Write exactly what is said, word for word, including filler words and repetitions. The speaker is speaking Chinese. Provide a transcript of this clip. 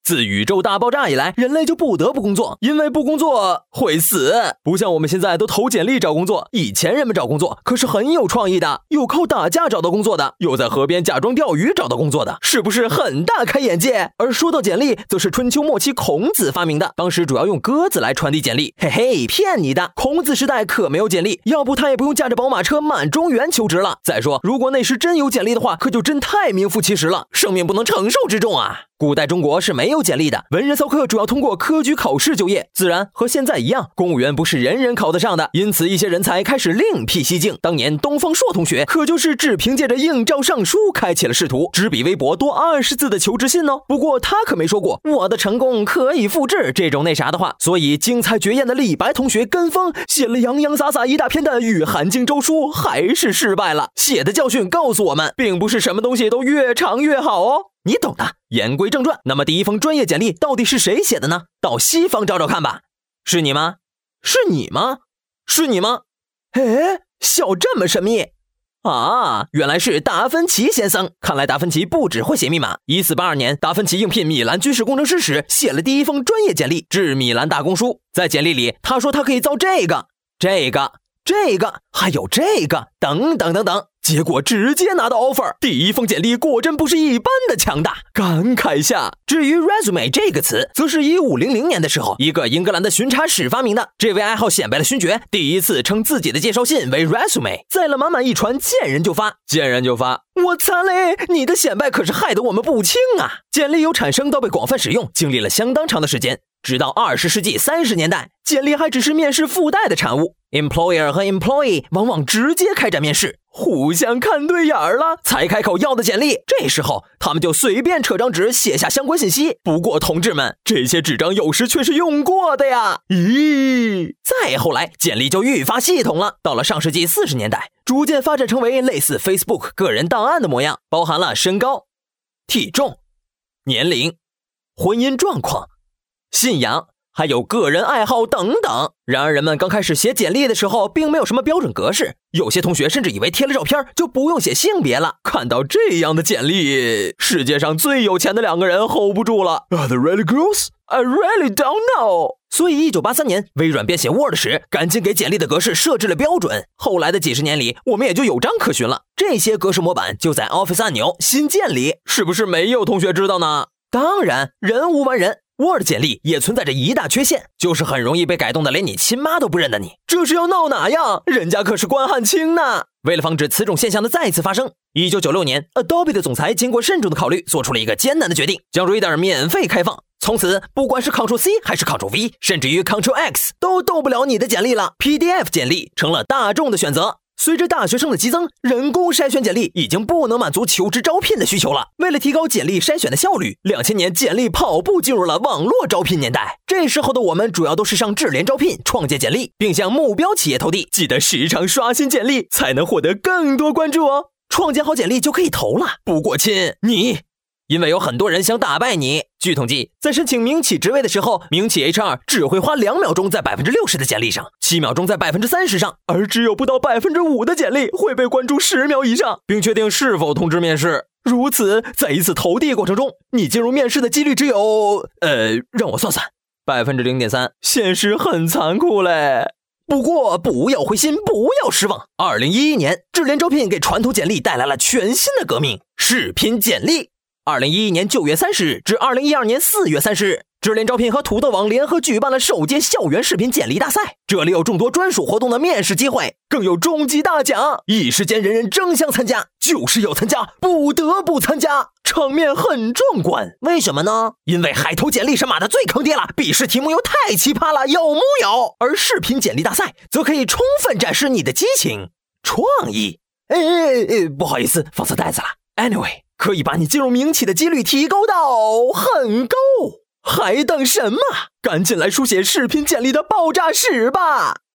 自宇宙大爆炸以来，人类就不得不工作，因为不工作会死。不像我们现在都投简历找工作，以前人们找工作可是很有创意的，有靠打架找到工作的，有在河边假装钓鱼找到工作的，是不是很大开眼界？而说到简历，则是春秋末期孔子发明的，当时主要用鸽子来传递简历。嘿嘿，骗你的，孔子时代可没有简历，要不他也不用驾着宝马车满中原求职了。再说，如果那时真有简历的话，可就真太名副其实了，生命不能承受之重啊！古代中国是没有简历的，文人骚客主要通过科举考试就业，自然和现在一样，公务员不是人人考得上的，因此一些人才开始另辟蹊径。当年东方朔同学可就是只凭借着应召上书开启了仕途，只比微博多二十字的求职信哦。不过他可没说过我的成功可以复制这种那啥的话，所以精彩绝艳的李白同学跟风写了洋洋洒洒一大篇的《与韩荆州书》，还是失败了。写的教训告诉我们，并不是什么东西都越长越好哦。你懂的。言归正传，那么第一封专业简历到底是谁写的呢？到西方找找看吧。是你吗？是你吗？是你吗？诶，笑这么神秘啊，原来是达芬奇先生。看来达芬奇不只会写密码。一四八二年，达芬奇应聘米兰军事工程师时，写了第一封专业简历致米兰大公书。在简历里，他说他可以造这个、这个、这个，还有这个，等等等等。结果直接拿到 offer， 第一封简历果真不是一般的强大，感慨下。至于 resume 这个词，则是一五零零年的时候，一个英格兰的巡查使发明的。这位爱好显摆的勋爵，第一次称自己的介绍信为 resume， 载了满满一船，见人就发，见人就发。我擦嘞，你的显摆可是害得我们不轻啊！简历由产生到被广泛使用，经历了相当长的时间。直到二十世纪三十年代，简历还只是面试附带的产物。Employer 和 employee 往往直接开展面试，互相看对眼了，才开口要的简历。这时候他们就随便扯张纸写下相关信息。不过同志们，这些纸张有时却是用过的呀。咦，再后来简历就愈发系统了。到了上世纪四十年代，逐渐发展成为类似 Facebook 个人档案的模样，包含了身高、体重、年龄、婚姻状况、信仰，还有个人爱好等等。然而人们刚开始写简历的时候并没有什么标准格式，有些同学甚至以为贴了照片就不用写性别了。看到这样的简历，世界上最有钱的两个人 hold 不住了。 Are they really girls? I really don't know。 所以一九八三年微软编写 Word 时赶紧给简历的格式设置了标准。后来的几十年里，我们也就有章可循了。这些格式模板就在 Office 按钮新建里，是不是没有同学知道呢？当然，人无完人，Word 简历也存在着一大缺陷，就是很容易被改动的连你亲妈都不认得你。这是要闹哪样？人家可是关汉卿呢。为了防止此种现象的再次发生，一九九六年 Adobe 的总裁经过慎重的考虑，做出了一个艰难的决定，将 Reader 免费开放。从此不管是 Ctrl C 还是 Ctrl V， 甚至于 Ctrl X 都动不了你的简历了。 P D F 简历成了大众的选择。随着大学生的激增，人工筛选简历已经不能满足求职招聘的需求了。为了提高简历筛选的效率，两千年简历跑步进入了网络招聘年代。这时候的我们主要都是上智联招聘创建简历，并向目标企业投递，记得时常刷新简历，才能获得更多关注哦。创建好简历就可以投了。不过亲，你因为有很多人想打败你。据统计，在申请民企职位的时候，民企 H R 只会花两秒钟在 百分之六十 的简历上，七秒钟在 百分之三十 上，而只有不到 百分之五 的简历会被关注十秒以上，并确定是否通知面试。如此，在一次投递过程中，你进入面试的几率只有……呃，让我算算 百分之零点三。 现实很残酷嘞。不过不要灰心，不要失望。二零一一年，智联招聘给传统简历带来了全新的革命——视频简历。二零一一年九月三十日至二零一二年四月三十日，智联招聘和土豆网联合举办了首届校园视频简历大赛。这里有众多专属活动的面试机会，更有终极大奖，一时间人人争相参加，就是要参加，不得不参加，场面很壮观。为什么呢？因为海投简历神马的最坑爹了，笔试题目又太奇葩了，有木有？而视频简历大赛则可以充分展示你的激情、创意。哎哎哎，不好意思，放错袋子了。Anyway， 可以把你进入民企的几率提高到很高。还等什么？赶紧来书写视频简历的爆炸史吧！